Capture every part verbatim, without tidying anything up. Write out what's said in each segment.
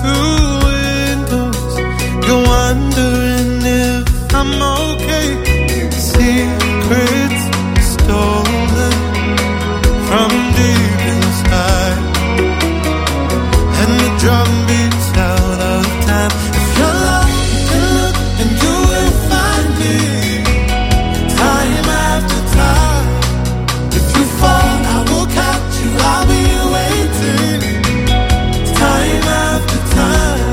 through windows, you're wondering if I'm okay. Secrets stolen from deep inside, and the drum beats out of time. If you're lost, you can look and you will find me, time after time. If you fall, I will catch you, I'll be waiting, time after time.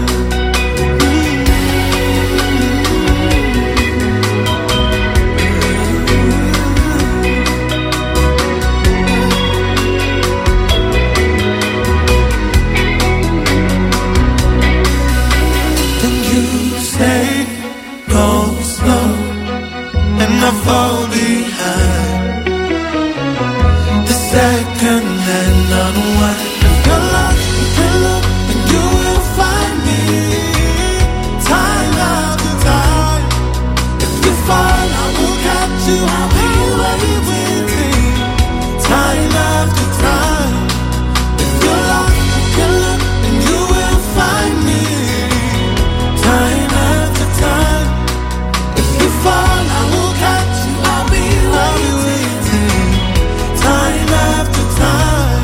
I fall behind the second hand unwind. If you're lost, you can look and you will find me, time after time. If you fall, I will catch you, I'll be waiting, time after time. If you're lost, you can look and you will find me, time after time. If you fall, I will catch you, I'll be waiting, time after time,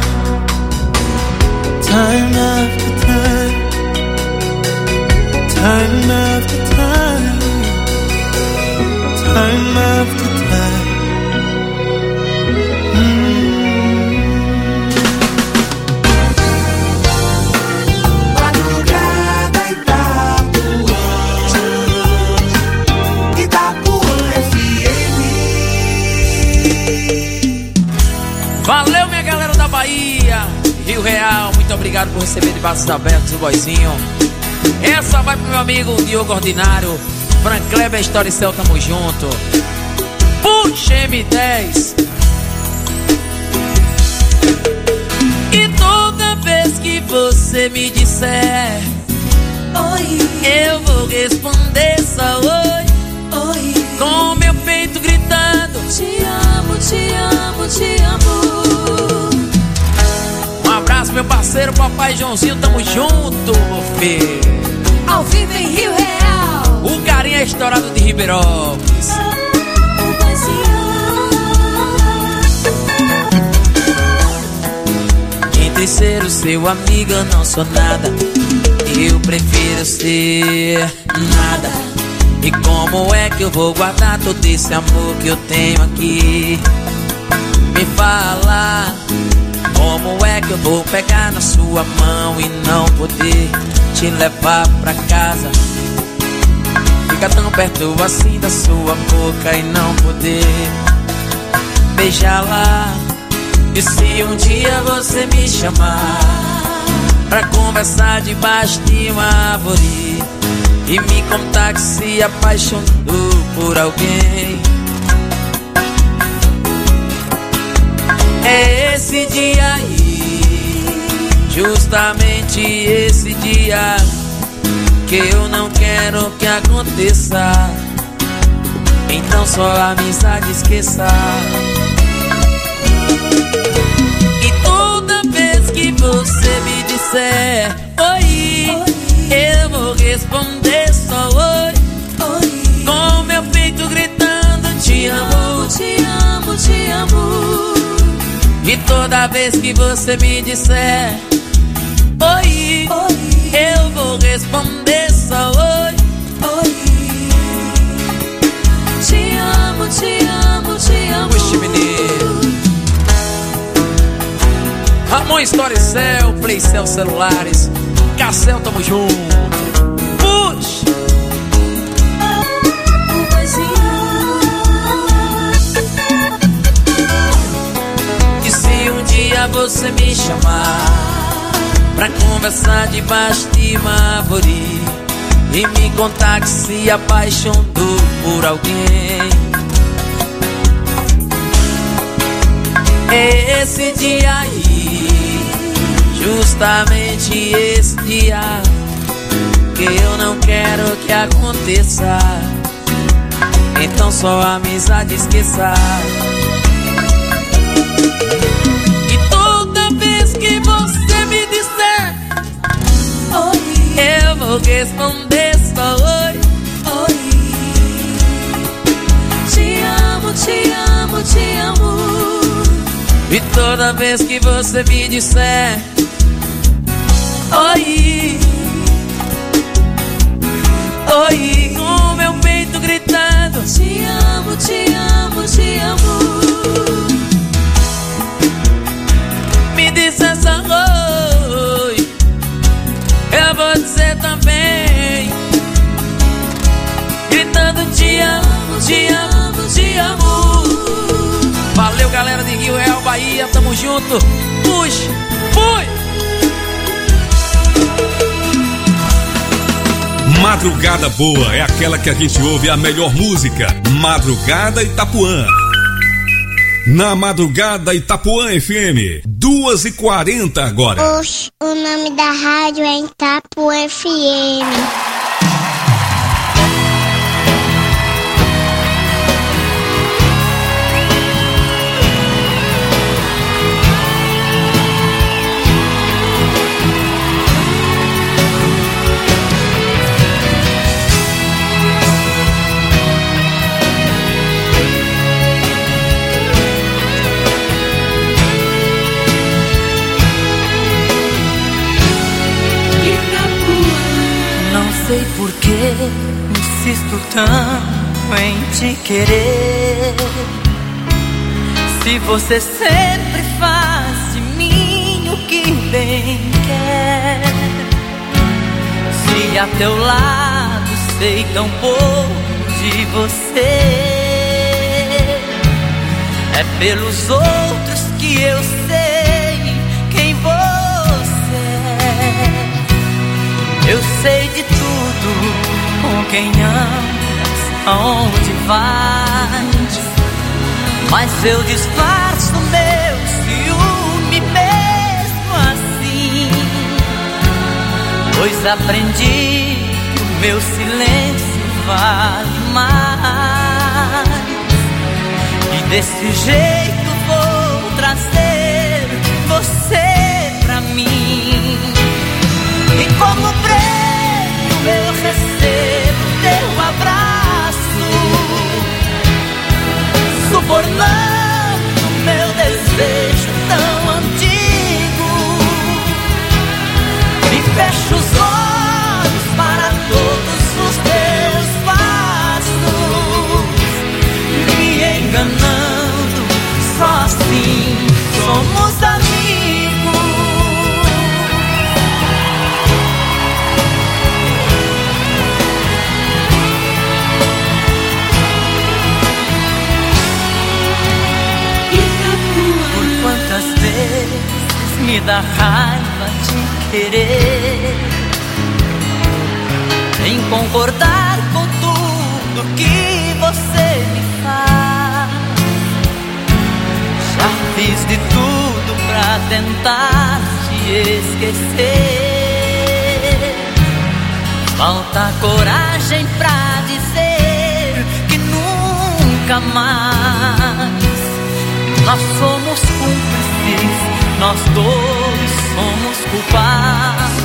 time after time, time after time, time after time. Madrugada Itapuã, Itapuã F M. Valeu, minha galera da Bahia, Rio Real, muito obrigado por receber de braços abertos o boizinho. Essa vai pro meu amigo Diogo Ordinário, Frank Kleber, Storicel, tamo junto. Puxa M dez. E toda vez que você me disser oi, eu vou responder só oi, oi, com meu peito gritando te amo, te amo, te amo. Um abraço, meu parceiro, papai Joãozinho, tamo junto, meu filho. Ao vivo em Rio Real, O carinha é estourado de Ribeirópolis. Entre ser o seu amigo eu não sou nada, eu prefiro ser nada. E como é que eu vou guardar todo esse amor que eu tenho aqui? Me fala, como é que eu vou pegar na sua mão e não poder te levar pra casa? Fica tão perto assim da sua boca e não poder beijá-la. E se um dia você me chamar pra conversar debaixo de uma árvore e me contar que se apaixonou por alguém, é esse dia aí, justamente esse dia que eu não quero que aconteça. Então só a amizade esqueça. E toda vez que você me disser oi, oi, eu vou responder só oi, oi, com meu peito gritando te amo, te amo, te amo. E toda vez que você me disser oi, oi, eu vou responder só oi, oi, te amo, te amo, te amo. Puxa, menino. Ramon Storicel, Playcel Celulares, Cassel, tamo junto. Puxa. E se um dia você me chamar pra conversar debaixo de uma árvore e me contar que se apaixonou por alguém, é esse dia aí, justamente esse dia que eu não quero que aconteça. Então só a amizade esqueça. E toda vez que você me disser oi, vou responder só oi. Oi. Te amo, te amo, te amo. E toda vez que você me disser oi, oi, o meu peito gritando te amo, te amo, te amo. Me diz essa oi, eu vou dizer também, gritando te amo, te amo, te amo. Valeu, galera de Rio Real, Bahia, tamo junto. Puxa, fui. Madrugada boa é aquela que a gente ouve a melhor música. Madrugada Itapuã. Na Madrugada Itapuã F M, duas e quarenta agora. Oxe, o nome da rádio é Itapuã F M. Não sei por que insisto tanto em te querer, se você sempre faz de mim o que bem quer. Se a teu lado sei tão pouco de você, é pelos outros que eu sei quem você é. Eu sei de tudo, com quem andas, aonde vais, mas eu disfarço meu ciúme mesmo assim, pois aprendi que o meu silêncio vale mais, e desse jeito vou trazer você pra mim. E como prêmio eu recebo teu abraço, subornando meu desejo tão antigo. E fecho os olhos para todos os teus passos, me enganando, só assim somos amigos. Me dá raiva de querer, em concordar com tudo que você me faz. Já fiz de tudo pra tentar te esquecer, falta coragem pra dizer que nunca mais. Nós somos cúmplices, nós dois somos culpados.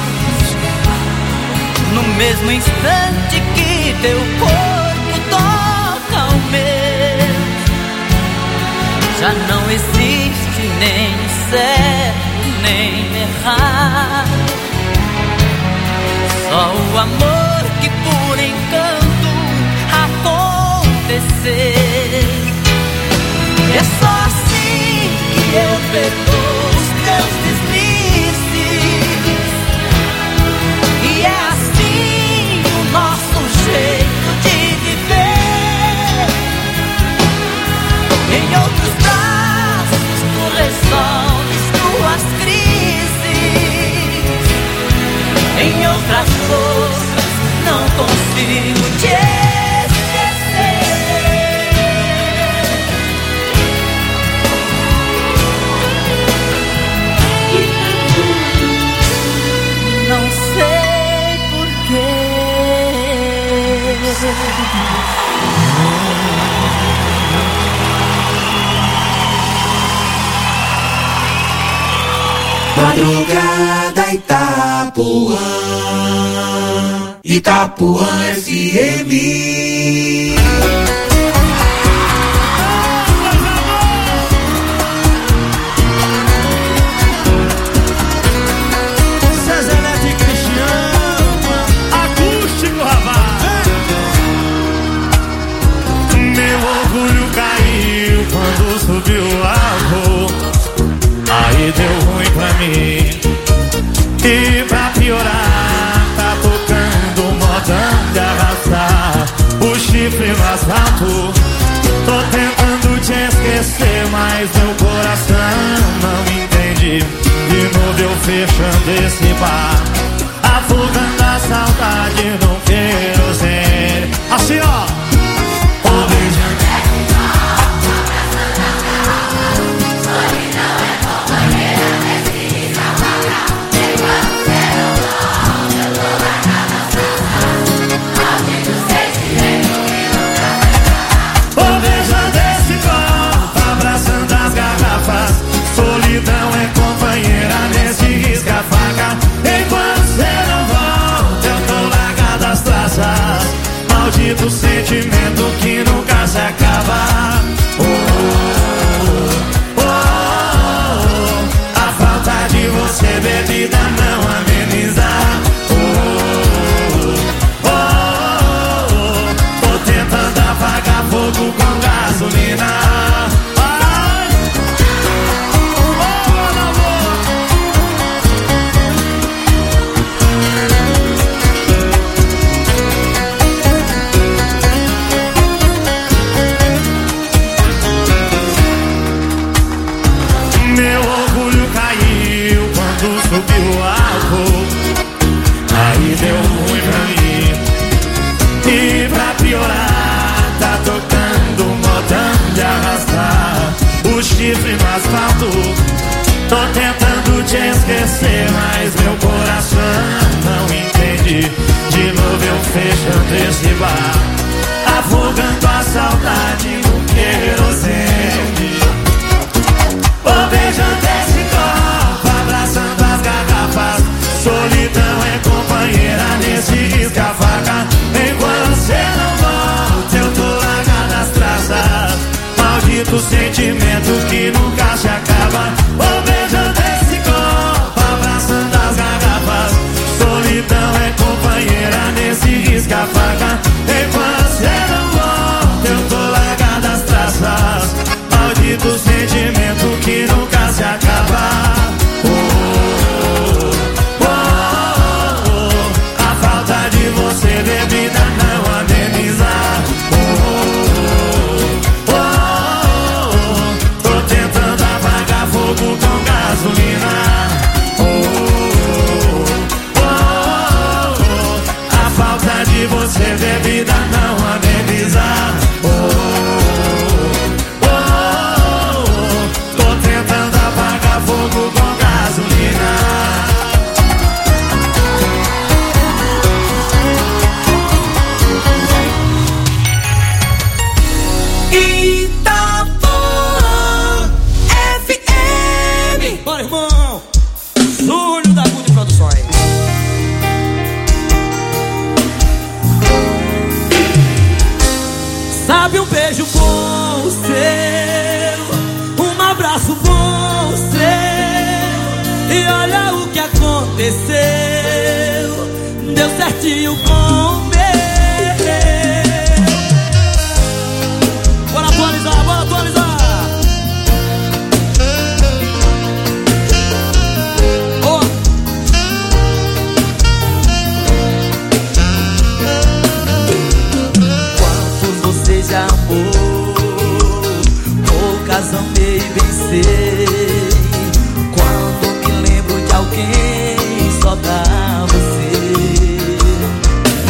No mesmo instante que teu corpo toca o meu, já não existe nem certo nem errado, só o amor que por encanto acontecer. É só assim que eu perdoo os teus deslizes, e é assim o nosso jeito de viver. Em outros braços tu resolves tuas crises, em outras forças não consigo te esquecer. Madrugada Itapuã. Itapuã F M. Zezé Neto e Cristiano, acústico, rapaz. Meu orgulho caiu quando subiu o avô. Aí deu ruim pra mim. E pra piorar, tá tocando modão de arrastar o chifre no asfalto. Tô tentando te esquecer, mas meu coração não entende. De novo eu fechando esse bar, afogando a saudade no querosene. Assim ó, ô beijando. Solidão é companheira nesse risca-faca. Enquanto você não volta, eu tô largado as traças. Maldito sentimento que nunca se acaba. Oh, oh, oh, oh, oh. A falta de você, bebida, não ameniza. Oh, oh, oh, oh. Tô tentando apagar fogo com gasolina. Subiu o álcool, aí deu ruim pra mim. E pra piorar, tá tocando modão de arrastar o chifre no asfalto. Tô tentando te esquecer, mas meu coração não entende. De novo eu fechando esse bar, afogando a saudade no querosene. Ô beijando esse copo, abraçando as garrafas. Solidão é companheira nesse risca-faca. Enquanto você não volta, eu tô largado nas traças. Maldito sentimento que nunca se acaba. Ô beijando esse copo, abraçando as garrafas. Solidão é companheira nesse risca-faca. Enquanto você não volta, eu tô largado nas traças. Maldito sentimento que nunca se acaba. Oh, oh, oh, oh. A falta de você, bebida, não ameniza. Oh, oh, oh. Tô tentando apagar fogo com gasolina. Oh, oh, oh. A falta de você, bebida, não ameniza. Oh, fogo com gasolina. Itapuã F M. Bora, irmão. Júlio da Good Produções. Sabe um beijo bom seu, um abraço bom seu, e olha o que aconteceu, deu certinho com o meu. Bora atualizar, bora atualizar. Oh. Quantos você já amou, poucas amei e vencer. Quando me lembro de alguém, só dá você.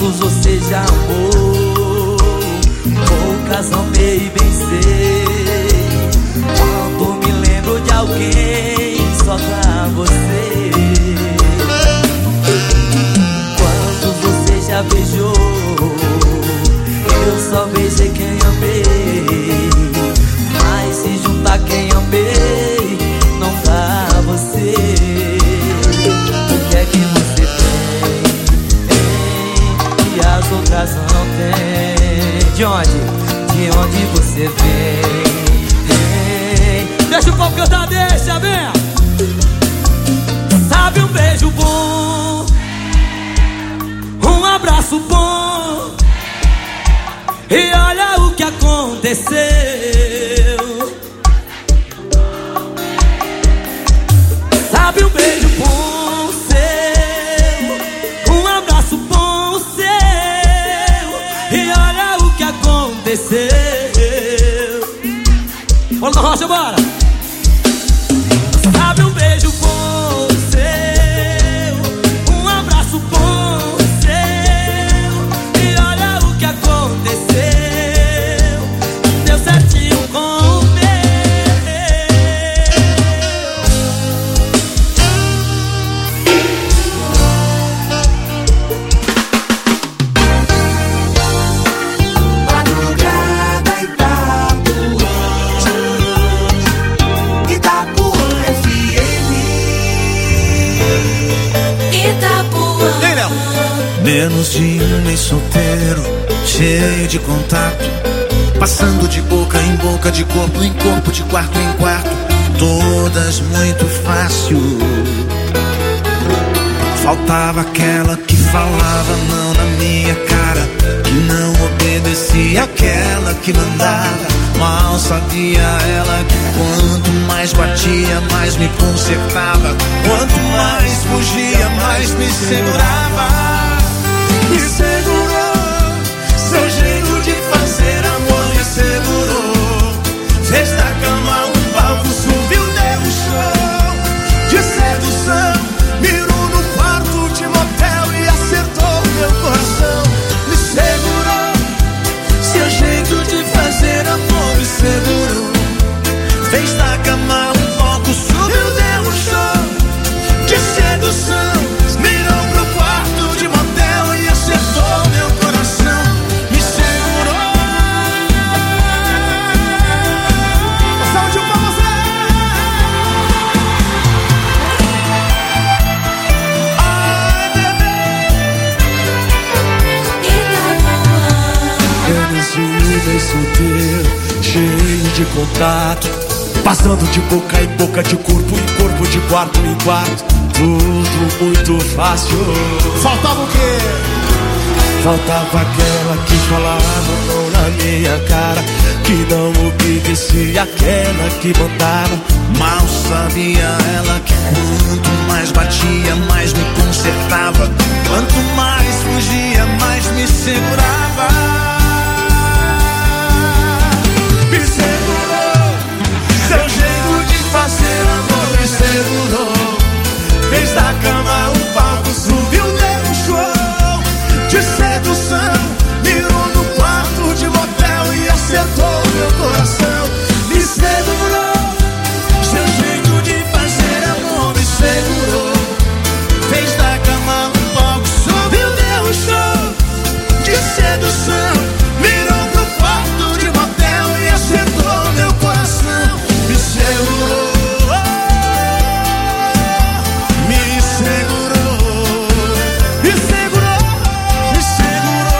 Quantos você já amou? Poucas amei e bem sei. Quando me lembro de alguém, só pra você. Quantos você já beijou? Eu só beijei quem amei. Mas se juntar quem amei, não dá você. O que é que você tem, tem que as outras não têm? De onde? De onde você vem? Tem. Deixa o povo cantar, deixa, vem. Sabe um beijo bom, um abraço bom, e olha o que aconteceu. Sabe um beijo bom seu, um abraço bom seu, e olha o que aconteceu. Bora na rocha, bora! Sabe um beijo bom seu, um abraço bom seu, e olha o que aconteceu. Deu certinho com o meu. Madrugada Itapuã, Itapuã F M. Itapuã. Ei, Léo. Menos de um mês solteiro, cheio de contato, passando de boca em boca, de corpo em corpo, de quarto em quarto, todas muito fácil. Faltava aquela que falava não na minha cara, que não obedecia, aquela que mandava. Mal sabia ela que quanto mais batia, mais me consertava. Quanto mais fugia, mais me segurava. Me segurou, seu jeito de fazer amor me segurou. Fez da cama um palco, subiu, deu um show de sedução. Mirou no quarto de motel e acertou meu coração. Me segurou, seu jeito de fazer amor me segurou. Fez da cama um palco, subiu, deu um show de sedução. Mirou pro quarto de motel e acertou meu coração. Me segurou. Saúde pra você. Ai, bebê. Menos de um mês solteiro, cheio de contato, passando de boca em boca, de corpo em corpo, de quarto em quarto, tudo muito fácil. Faltava o quê? Faltava aquela que falava não na minha cara, que não obedecia, aquela que mandava. Mal sabia ela que quanto mais batia, mais me consertava. Quanto mais fugia, mais me segurava. Me segurou, seu jeito de fazer amor me segurou. Fez da cama um palco, subiu, deu um show de sedução. Mirou no quarto de motel e acertou meu coração. Me segurou, seu jeito de fazer amor me segurou. Fez da cama um palco, subiu, deu um show de sedução. Mirou pro quarto de motel e acertou meu coração. Me segurou, me segurou, me segurou, me segurou.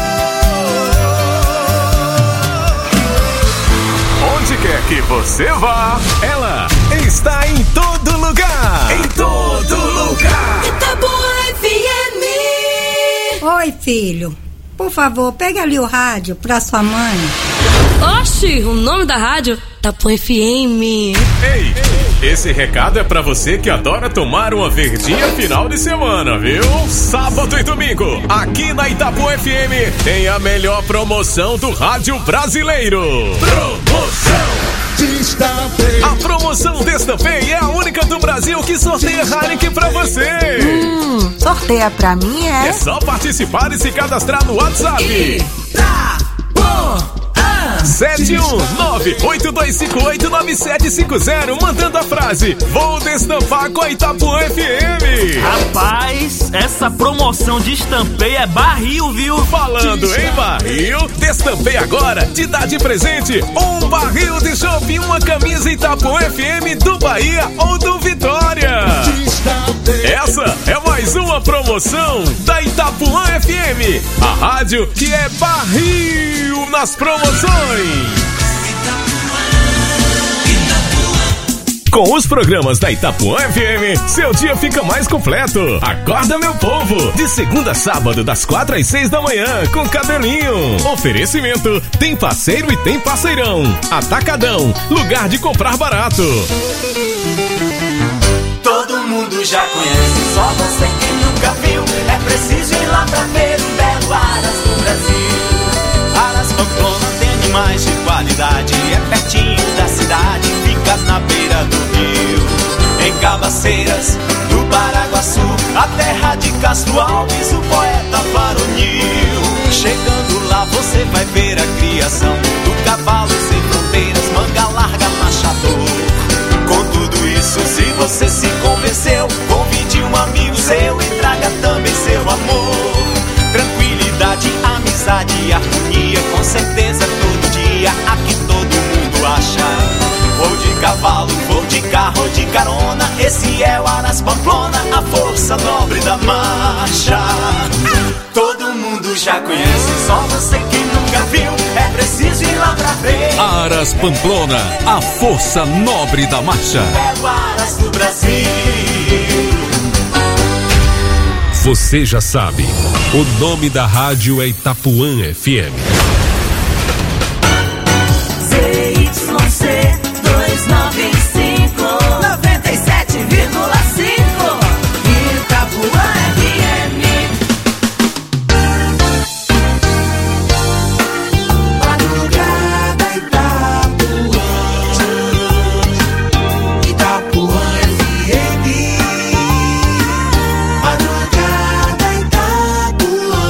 Onde quer que você vá, ela está em todo lugar. Em todo lugar. Itapuã F M. Oi, filho. Por favor, pega ali o rádio pra sua mãe. Oxi, o nome da rádio? Itapuã F M. Ei, esse recado é pra você que adora tomar uma verdinha final de semana, viu? Sábado e domingo, aqui na Itapuã F M, tem a melhor promoção do rádio brasileiro. Promoção A promoção Destampei é a única do Brasil que sorteia Heineken pra você. Hum, sorteia pra mim, é? É só participar e se cadastrar no WhatsApp. Itapuã sete um nove oito dois cinco oito nove sete cinco zero, mandando a frase: vou destampar com a Itapuã F M. Rapaz, essa promoção de Destampei é barril, viu? Falando em barril, Destampei agora te dá de presente um barril de chopp e uma camisa Itapuã F M do Bahia ou do Vitória. Essa é mais uma promoção da Itapuã F M, a rádio que é barril nas promoções. Com os programas da Itapuã F M, seu dia fica mais completo. Acorda, meu povo! De segunda a sábado, das quatro às seis da manhã, com Cabelinho. Oferecimento: tem parceiro e tem parceirão. Atacadão, lugar de comprar barato. Todo mundo já conhece, só você que nunca viu. É preciso ir lá pra ver um belo Aras do Brasil. Aras Pamplona tem animais de qualidade, é pertinho da cidade, fica na beira do rio. Em Cabaceiras, no Paraguaçu, a terra de Castro Alves, o poeta varonil. Chegando lá você vai ver a criação do cavalo sem fronteiras, manga larga, machador. Com tudo isso, se você se convenceu, convide um amigo seu e traga também seu amor. Tranquilidade, amizade e harmonia, com certeza todo dia aqui todo mundo acha. Vou de cavalo, vou de carro, ou de carona, esse é o Aras Pamplona, a força nobre da marcha. Todo mundo já conhece, só você que nunca viu, é preciso ir lá pra ver. Aras Pamplona, a força nobre da marcha. É o Aras do Brasil. Você já sabe, o nome da rádio é Itapuã F M. Z Y C duzentos e noventa e cinco, noventa e sete vírgula cinco, Itapuã F M. Madrugada Itapuã, Itapuã F M. Madrugada Itapuã,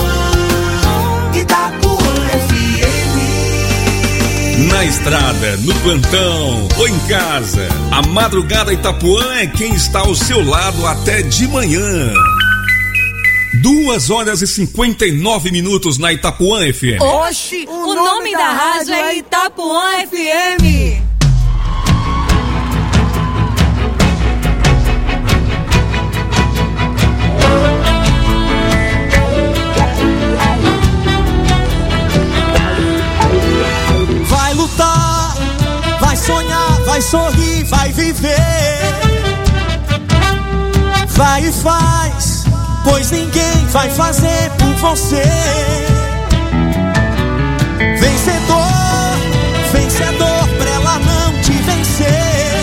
Itapuã F M. Na estrada, no plantão ou em casa, a Madrugada Itapuã é quem está ao seu lado até de manhã. Duas horas e cinquenta e nove minutos na Itapuã F M. Oxi, o, o nome, nome da rádio é Itapuã F M. Vai lutar, vai sonhar, vai sorrir, vai viver. Vai e faz, pois ninguém vai fazer por você. Vencedor, vencedor, pra ela não te vencer.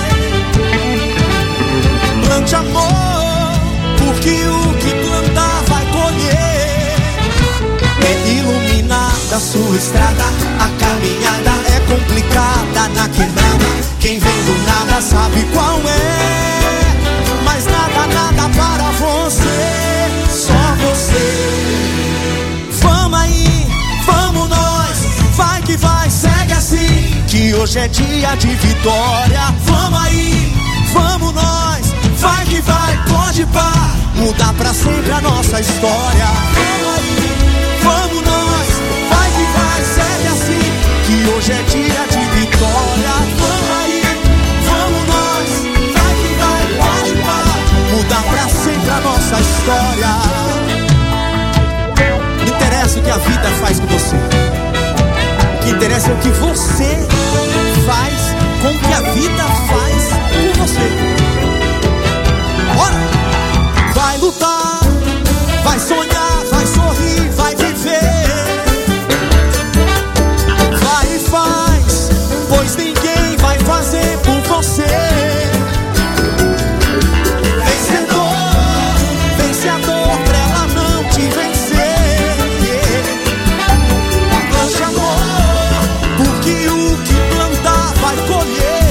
Plante amor, porque o que plantar vai colher. É iluminada a sua estrada, a caminhada é complicada na quebrada. Quem vem do nada sabe qual é. Mas nada, nada para você, só você. Vamos aí, vamos nós, vai que vai, segue assim, que hoje é dia de vitória. Vamos aí, vamos nós, vai que vai, pode pá, mudar pra sempre a nossa história. Vamos aí, vamos nós, vai que vai, segue assim, que hoje é dia de vitória. Vamos aí, vamos nós, vai que vai, pode pá, mudar pra sempre a nossa história. Não interessa o que a vida faz com você, o que interessa é o que você faz com o que a vida faz com você. Bora! Vai lutar, vai sonhar, vai sorrir, vai viver. Vai e faz, pois ninguém vai fazer por você. Vencedor, vencedor, pra ela não te vencer. Plante amor, porque o que plantar vai colher.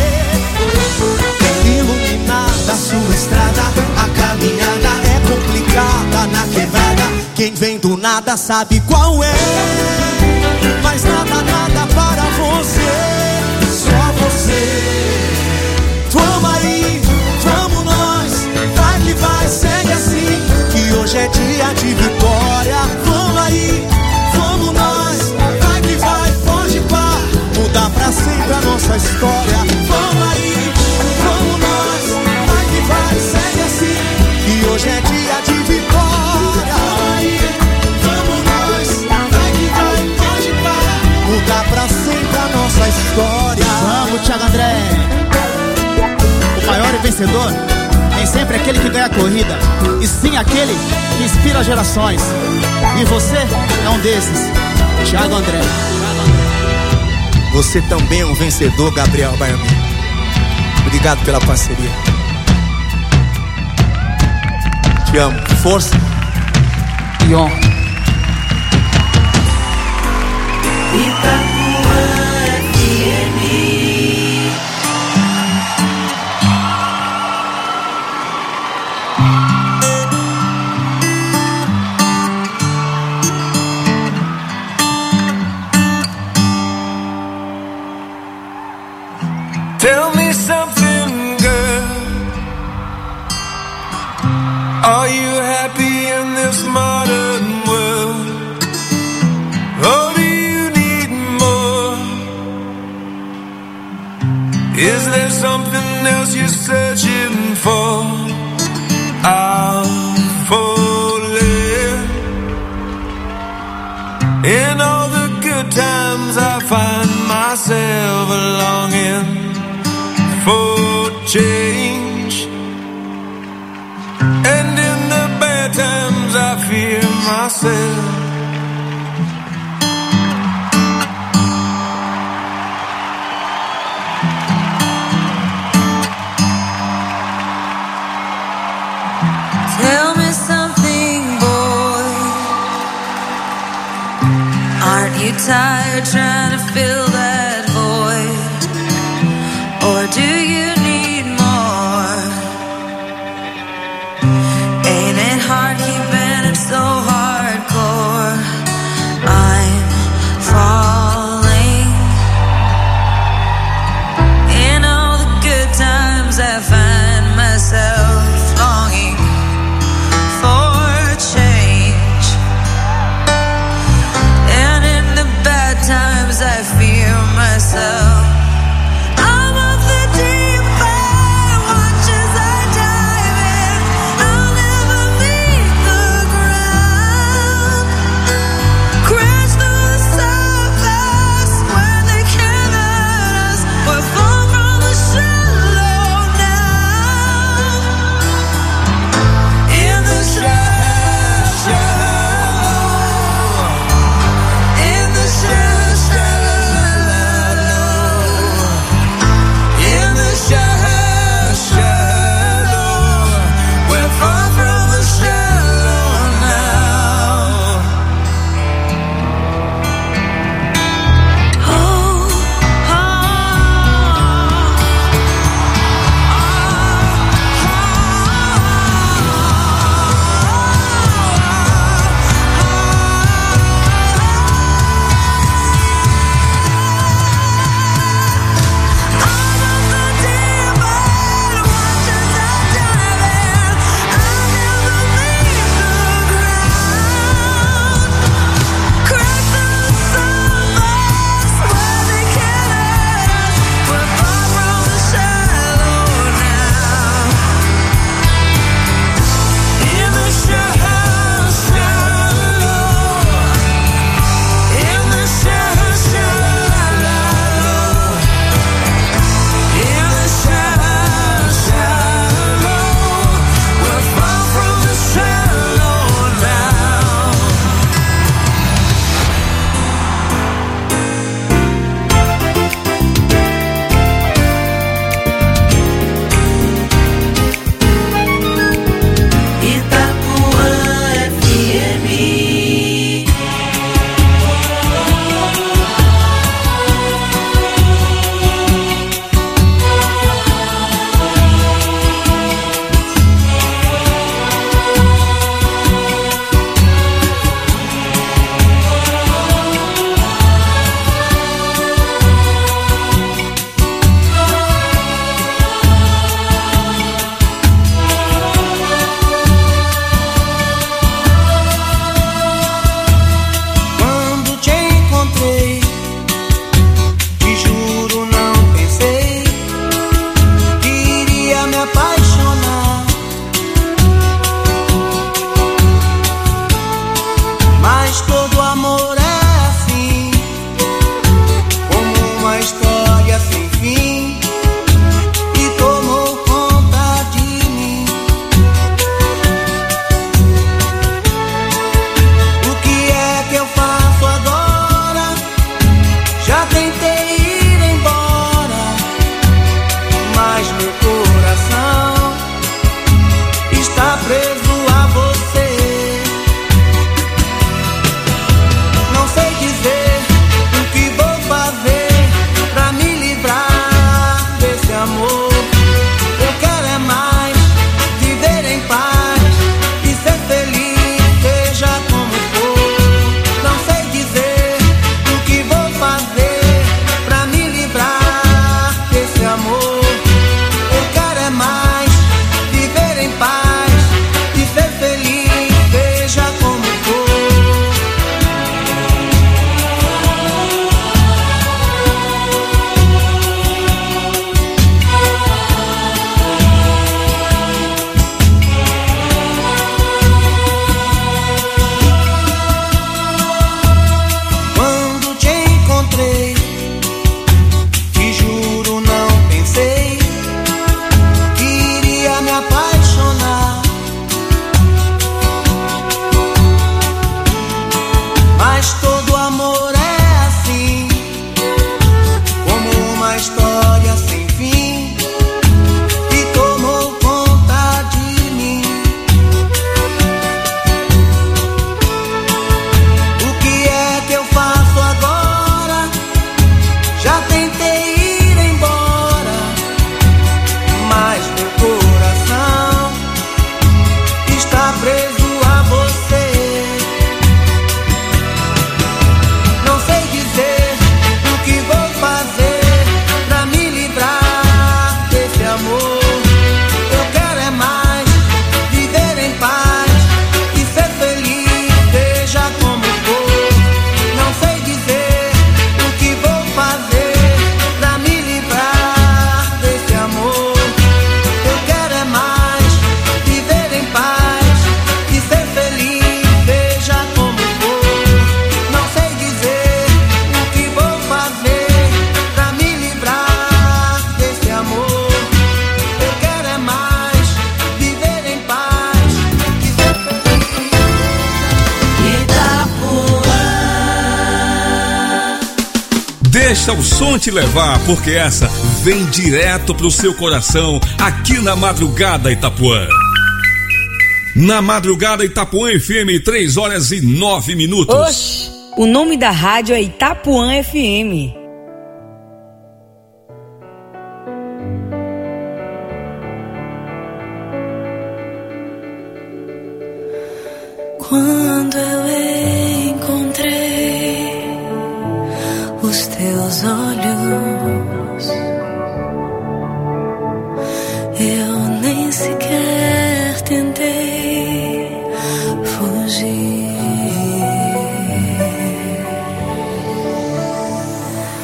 nada sabe qual é. Mas nada, nada para você, só você. Vamos aí, vamos nós, vai que vai, segue assim, que hoje é dia de vitória. Vamos aí, vamos nós, vai que vai, pode pá, mudar pra sempre a nossa história. Vamos aí, vamos nós, vai que vai, segue assim, que hoje é dia de vitória. Vamos aí, vamos nós, vai que vai, pode pá, mudar pra sempre a nossa história. Vamos, Thiago André. O maior vencedor nem sempre é aquele que ganha a corrida, e sim aquele que inspira gerações. E você é um desses, Thiago André. Você também é um vencedor, Gabriel Baiamin. Obrigado pela parceria. Te amo. Força. Ion. Itapuã F M. Tell me something, girl. Are you happy in this modern world? Or do you need more? Is there something else you're searching for? I'm falling. In all the good times I find myself longing for change, and in the bad times I fear myself. Tell me something, boy. Aren't you tired trying to fill that void? Or do you need more? Ain't it hard keeping it so hardcore? I'm falling. In all the good times I find myself longing for change, and in the bad times I fear Mas todo amor é assim, como uma história sem fim, e tomou conta de mim. O que é que eu faço agora? Já tentei ir embora, mas meu coração está preso a você. Não sei dizer o que vou fazer pra me livrar desse amor. Eu quero é mais viver em paz e ser feliz, seja como for. Não sei dizer o que vou fazer pra me livrar desse amor. Eu quero é mais viver em paz e ser feliz, seja como for. Quando te encontrei, te juro não pensei que iria me apaixonar. Mas todo amor é assim, como uma história sem fim, e tomou conta de mim. O que é que eu faço agora? Já tentei ir embora, mas meu coração está preso a você. Não sei dizer o que vou fazer pra me livrar desse amor. Eu quero é mais viver em paz e ser feliz, seja como for. Não sei dizer o que vou fazer pra me livrar desse amor. Eu quero é mais viver em paz e ser feliz, seja como for. Não sei dizer o que vou fazer pra me livrar desse amor. Eu quero é mais viver em paz e ser feliz. Deixa o som te levar, porque essa vem direto pro seu coração, aqui na Madrugada Itapuã. Na Madrugada Itapuã F M, três horas e nove minutos. Oxi, o nome da rádio é Itapuã F M. Quando eu encontrei os teus olhos, eu nem sequer tentei fugir.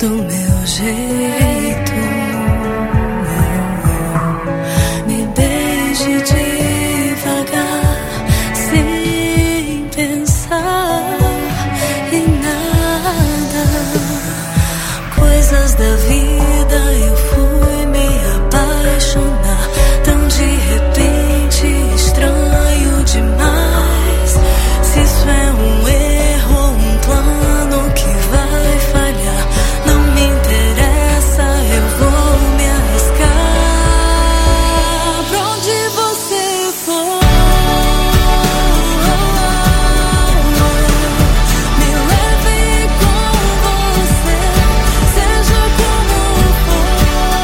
do meu jeito. Me beije devagar, sem pensar em nada. Coisas da vida eu fui me apaixonar tão de repente, estranho demais. Se isso é um erro ou um plano que vai falhar, não me interessa, eu vou me arriscar. Pra onde você for, me leve com você, seja como for.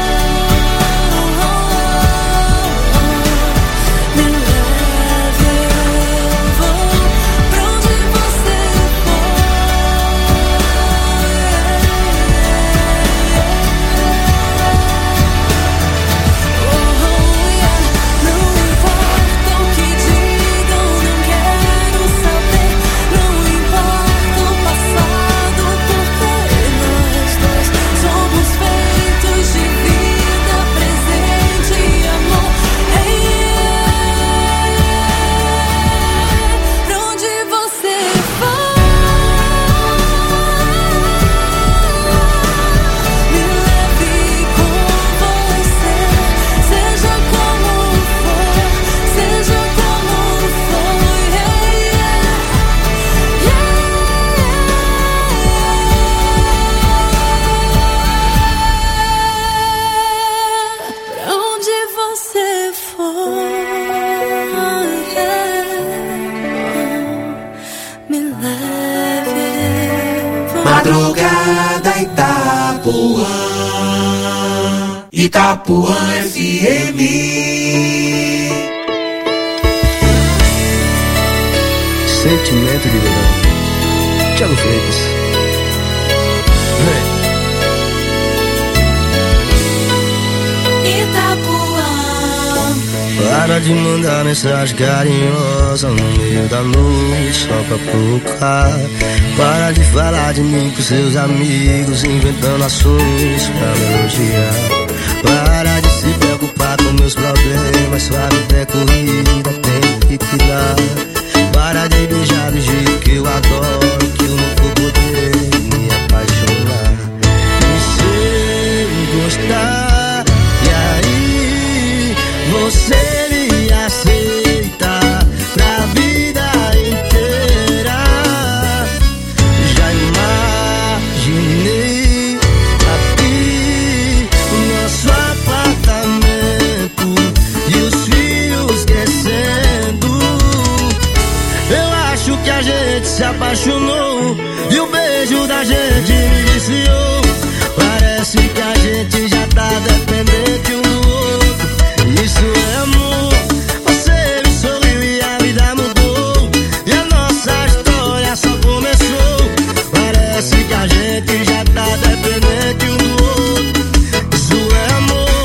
Me leve, eu vou pra onde você for. Não importa o que digam, não quero saber. Não importa o passado, porque nós dois somos feitos de vida, presente e amor. Pra onde você for, me leve com você, seja como for, seja como for. Pra onde você for, me leve. Madrugada Itapuã, Itapuã F M. Sentimento de verão. Thiago Freitas. Vem. Itapuã. Para de mandar mensagem carinhosa no meio da noite só pra provocar. Para de falar de mim com seus amigos, inventando assuntos pra me elogiar. Para de se preocupar com meus problemas, sua vida é corrida, tem que cuidar. Para de beijar do jeito que eu adoro, que eu não vou poder me apaixonar. E se eu gostar, e aí você me aceita pra vida inteira. Já imaginei aqui o nosso apartamento e os filhos crescendo. Eu acho que a gente se apaixonou e o beijo da gente me viciou. Parece que a gente já tá dependente um do outro. Isso é amor. Você me sorriu e a vida mudou, e a nossa história só começou. Parece que a gente já tá dependente um do outro. Isso é amor.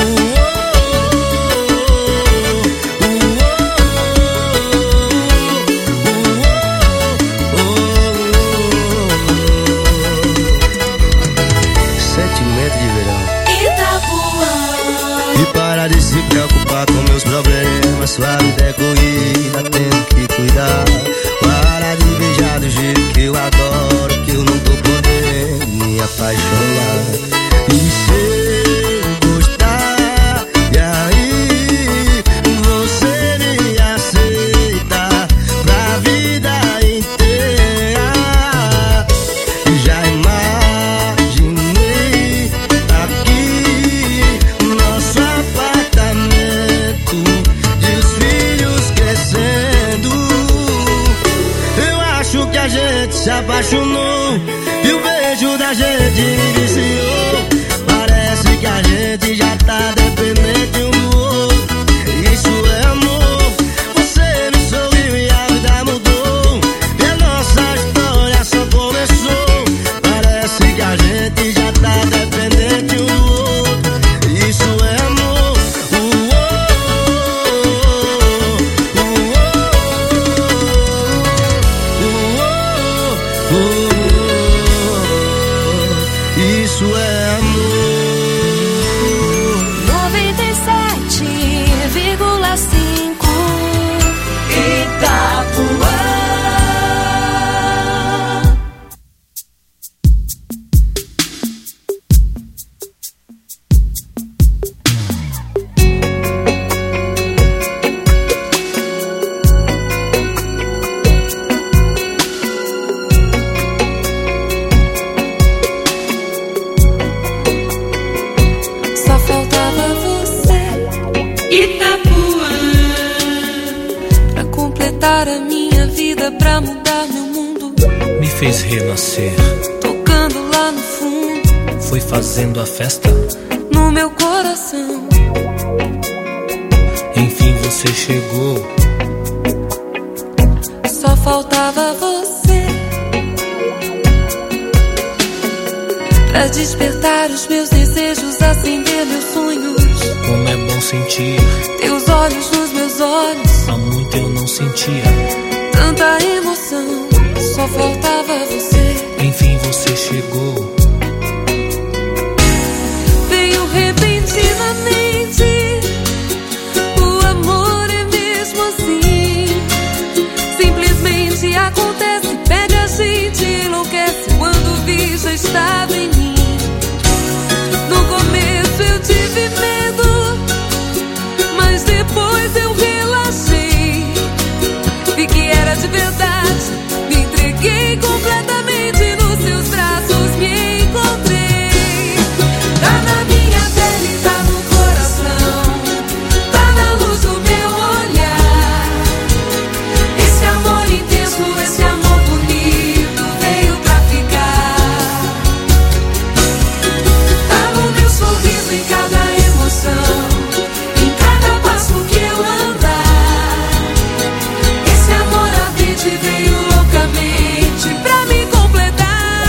Sentimento de verão. Itapuã. E para de se preocupar com meus problemas, sua vida é corrida, tenho que cuidar. Para de beijar do jeito que eu adoro, que eu não tô podendo me apaixonar. E se eu gostar, e aí você me aceita pra vida inteira. Já imaginei aqui nosso apartamento e os filhos crescendo. Eu acho que a gente se apaixonou e o beijo da gente me viciou. isso é amor. noventa e sete vírgula cinco Itapuã. A minha vida pra mudar meu mundo, me fez renascer, tocando lá no fundo, foi fazendo a festa no meu coração. Enfim você chegou, só faltava você pra despertar os meus desejos, acender meus sonhos. Como é bom sentir teus olhos nos meus olhos. Há muito eu não sentia tanta emoção, só faltava você. Enfim você chegou, veio repentinamente. O amor é mesmo assim, simplesmente acontece, pega a gente, enlouquece. Quando vi já estava em mim. No começo eu tive medo, mas depois eu relaxei. Vi que era de verdade, me entreguei completamente nos seus braços, me encontrei. Tá na minha pele, tá no coração, tá na luz do meu olhar. Esse amor intenso, esse amor bonito veio pra ficar. Tá no meu sorriso, em cada emoção, em cada passo que eu andar. Esse amor ardente veio loucamente pra me completar.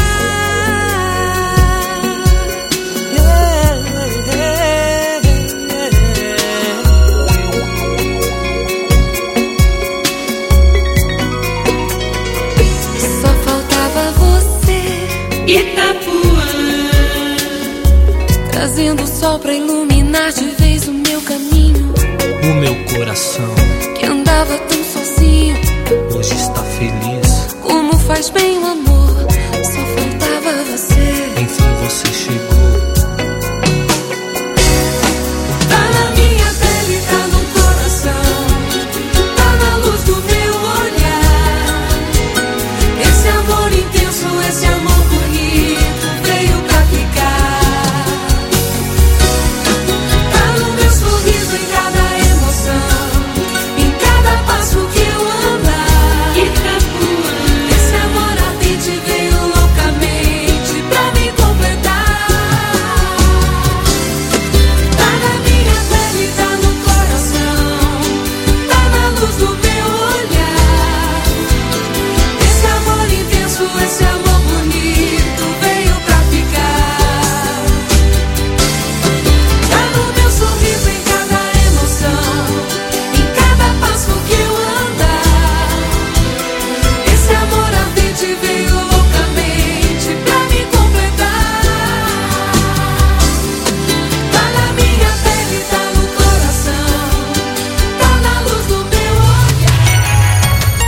Só faltava você, Itapuã, trazendo o sol pra iluminar de vez o meu caminho. o meu coração Que andava tão sozinho, hoje está feliz. como faz bem o amor, só faltava você. Enfim você chegou, Tá na minha pele, tá no coração, tá na luz do meu olhar. Esse amor intenso, esse amor bonito veio pra ficar. Tá no meu sorriso, em cada emoção, em cada passo que eu andar. Esse amor ardente veio loucamente pra me completar. Tá na minha pele, tá no coração, tá na luz do meu olhar. Esse amor intenso, esse amor bonito veio pra ficar. Tá no meu sorriso, em cada emoção, em cada passo que eu andar. Esse amor ardente veio loucamente pra me completar. Tá na minha pele, tá no coração, tá na luz do meu olhar.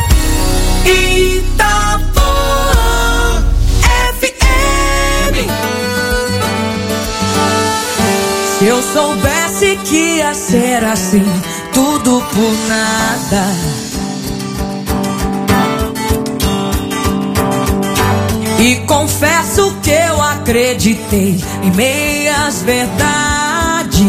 Itapuã F M. Se eu soubesse que ia ser assim, tudo por nada. E confesso que eu acreditei em meias verdades.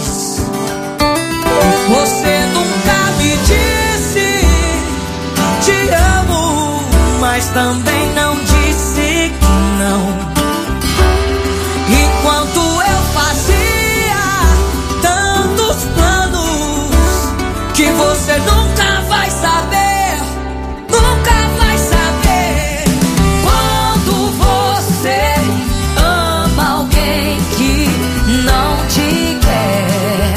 Você nunca me disse te amo, mas também não disse que não. Enquanto eu fazia tantos planos que você nunca vai saber, nunca vai saber. Quando você ama alguém que não te quer,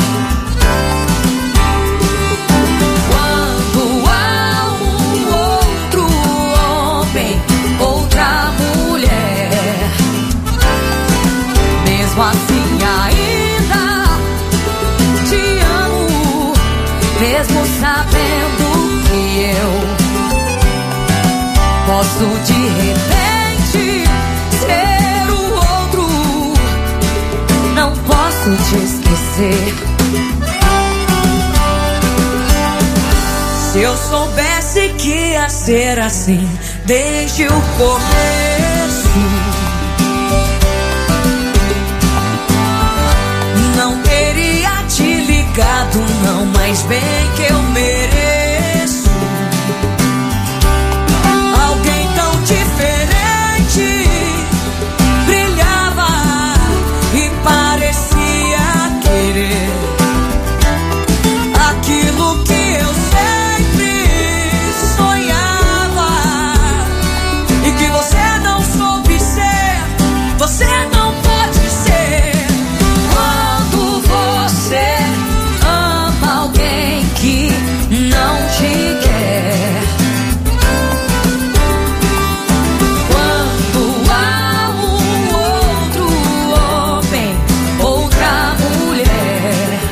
quando há um outro homem mesmo assim ainda te amo, mesmo sabendo que eu posso de repente ser o outro. Não posso te esquecer. Se eu soubesse que ia ser assim desde o começo, não teria te ligado não, mas bem que eu mereço alguém tão diferente. Brilhava e parecia querer aquilo que eu sempre sonhava e que você não soube ser. Você não pode ser. Quando você ama alguém que não te quer, quando há um outro homem, outra mulher,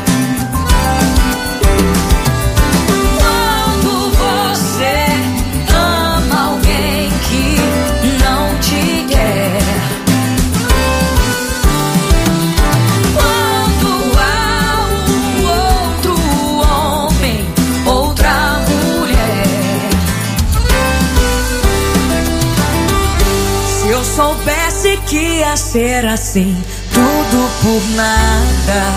quando você ama alguém que não te quer, quando há um outro homem, outra mulher. Se eu soubesse que ia ser assim, tudo por nada.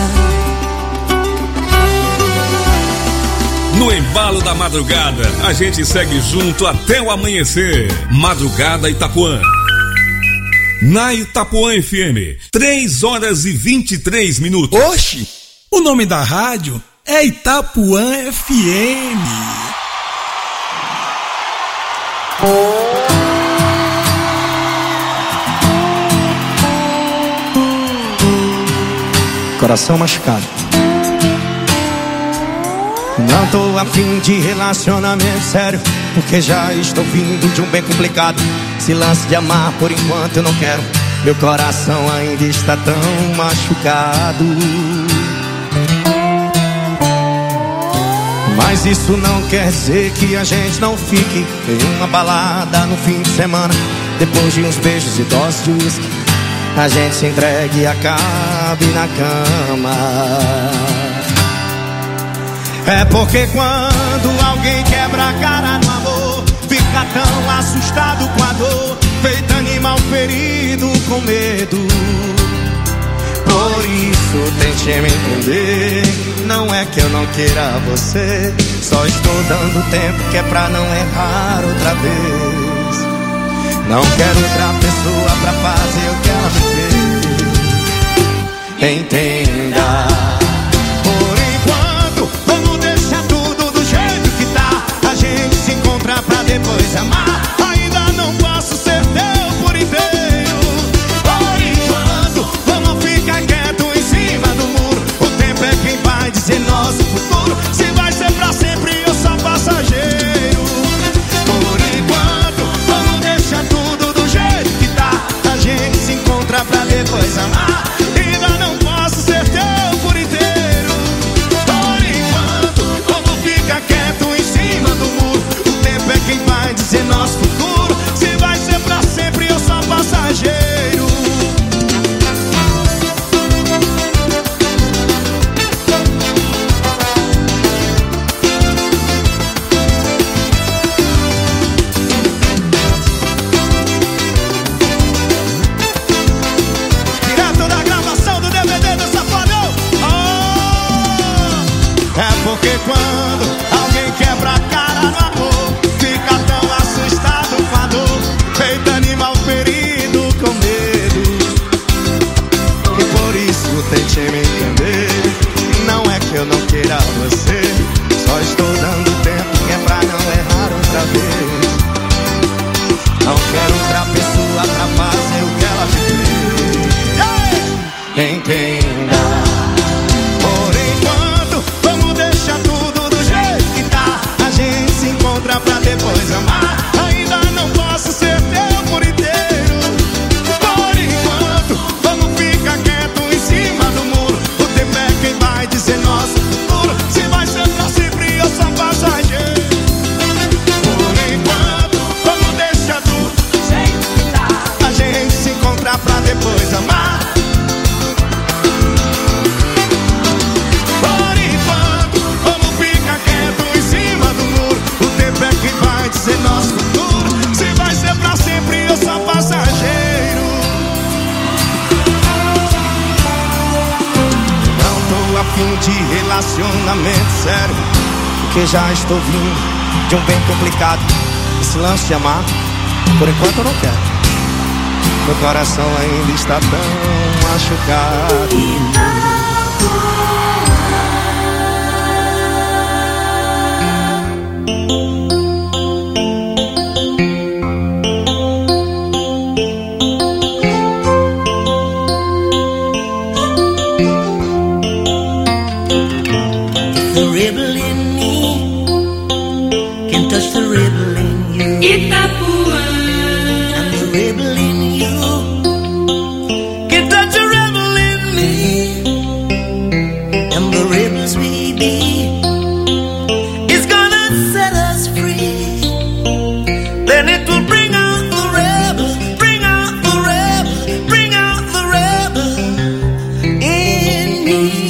No embalo da madrugada, a gente segue junto até o amanhecer. Madrugada Itapuã. Na Itapuã F M, três horas e vinte e três minutos. Oxi, o nome da rádio é Itapuã F M. Coração machucado. Não tô afim de relacionamento sério, porque já estou vindo de um bem complicado. Se lance de amar por enquanto eu não quero, meu coração ainda está tão machucado. Mas isso não quer dizer que a gente não fique em uma balada no fim de semana. Depois de uns beijos e doses de uísque, a gente se entregue e acabe na cama. É porque quando alguém quebra a cara no amor, fica tão assustado com a dor, feito animal ferido com medo. Por isso tente me entender, não é que eu não queira você, só estou dando tempo que é pra não errar outra vez. Não quero outra pessoa pra fazer o que ela me fez. Entenda. Pra depois amar, ainda não posso ser teu por inteiro. Por enquanto, vamos ficar quieto em cima do muro. O tempo é quem vai dizer nosso futuro, se vai ser pra sempre ou só passageiro. Por enquanto, vamos deixar tudo do jeito que tá. A gente se encontra pra depois amar, ainda não posso ser teu por inteiro. Por enquanto, vamos ficar quieto em cima do muro. É quem vai dizer nosso futuro, se vai ser pra sempre ou só passageiro. Direto da gravação do D V D do Safadão. Oh! É porque quando alguém quebra a cara no amor, fica tão assustado com a dor, feito animal ferido com medo. E por isso tente me entender, não é que eu não queira você, só estou dando tempo que é pra não errar outra vez. Não quero outra pessoa pra fazer o que ela me fez. Entenda. Por enquanto, vamos deixar tudo do jeito que tá. A gente se encontra pra depois amar, ainda não posso ser teu por inteiro. Por enquanto, vamos ficar quieto de relacionamento sério, porque já estou vindo de um bem complicado. Esse lance de amar, por enquanto eu não quero. Meu coração ainda está tão machucado. The rebel in me can touch the rebel in you. Itapuã. And the rebel in you can touch the rebel in me. And the rebels we be is gonna set us free. Then it will bring out the rebel, bring out the rebel, bring out the rebel in me.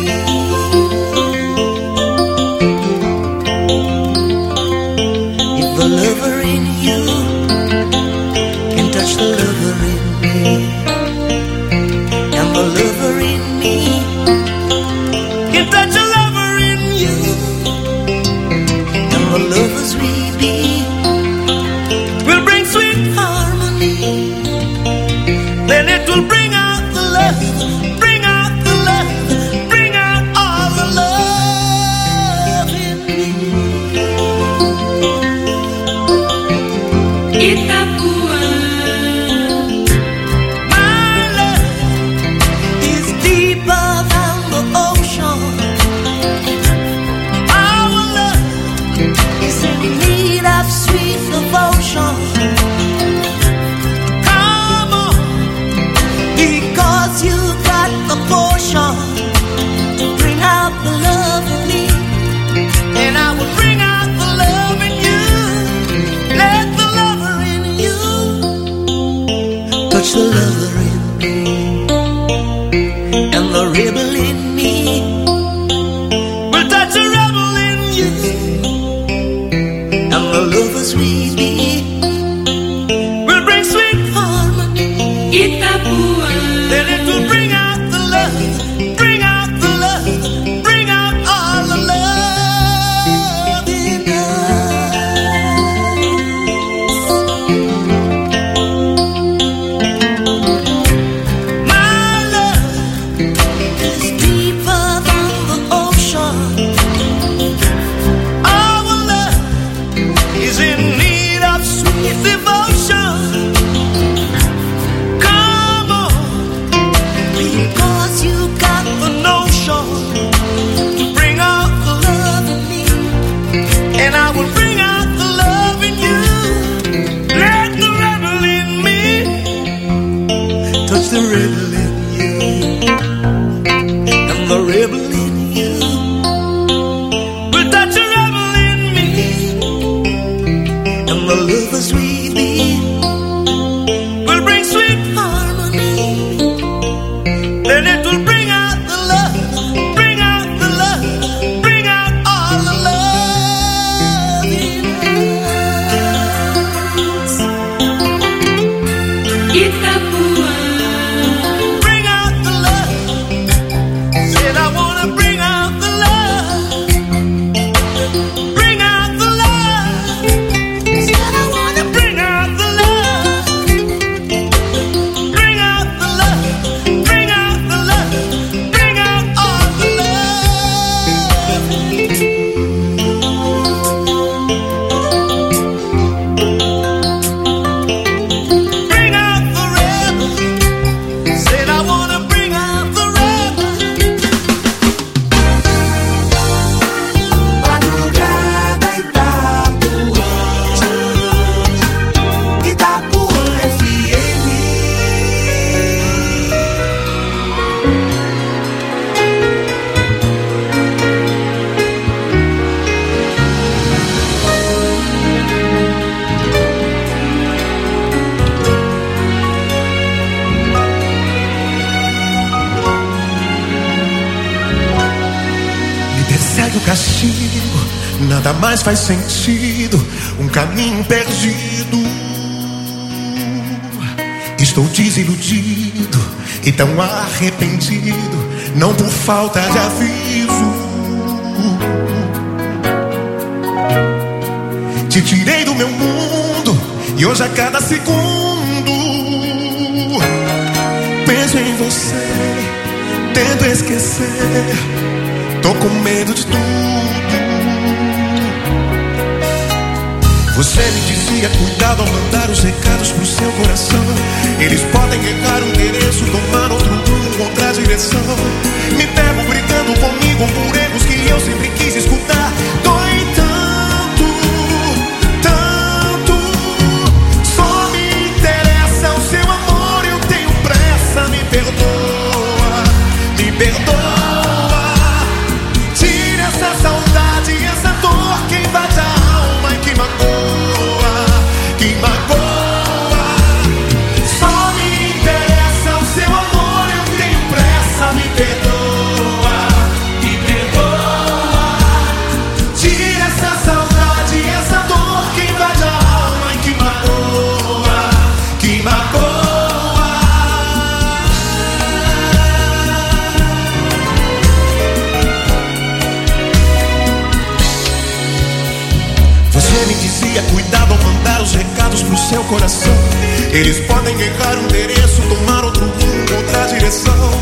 The lover in you can touch the lover in me, and the lover in me can touch the lover in you, and the lovers we be will bring sweet harmony. Then it will bring out the love, bring out the love, bring out all the love in me. Itapuã. My love is deeper than the ocean. Our love is in need of sweet devotion. Come on, because you got the potion to bring out the love in me, and I will bring out the love in you. Let the lover in you touch the lover in me, and the rebel in me will touch the rebel in you, and the lovers we be will bring sweet harmony. Itapuã. Then it will bring out the love, bring out the love, bring out all the love in My love is deeper than the ocean. Our love is in need of sweet devotion. Come on, because you got the notion to bring out the love in me, and I will bring out the love in you. Let the rebel in me touch the rebel in you, and the rebel in you will touch the rebel in me, and the lovers we be will bring sweet harmony. Then it will bring out the love, bring out the love, bring out all the love in us. Itapuã. Bring out the love. Said I wanna bring out the love. Bring out the love. Said I wanna bring out the love. Bring out the love. Bring out the love. Bring out all the love. Bring out the rebel. Said I wanna bring out the rebel. Madrugada Itapuã, Itapuã F M. Me persegue o castigo, nada mais faz sentido. Um caminho perdido. Estou desiludido e tão arrependido, não por falta de aviso. Te tirei do meu mundo e hoje a cada segundo penso em você, tento esquecer, tô com medo de tudo. Você me dizia cuidado ao mandar os recados pro seu coração. Eles podem errar o endereço, tomar outro rumo, outra direção. Me pego brigando comigo por erros que eu sempre quis escutar. Dói tanto, tanto. Só me interessa o seu amor, eu tenho pressa. Me perdoa, me perdoa. Tira essa saudade, essa dor que invade a alma e que magoa. Que magoa, só me interessa o seu amor, eu tenho pressa, me perdoa, me perdoa. Tira essa saudade, essa dor que invade a alma e que magoa, que magoa. Você me dizia cuidado ao mandar os recados pro seu coração. Eles podem errar o endereço, tomar outro rumo, outra direção.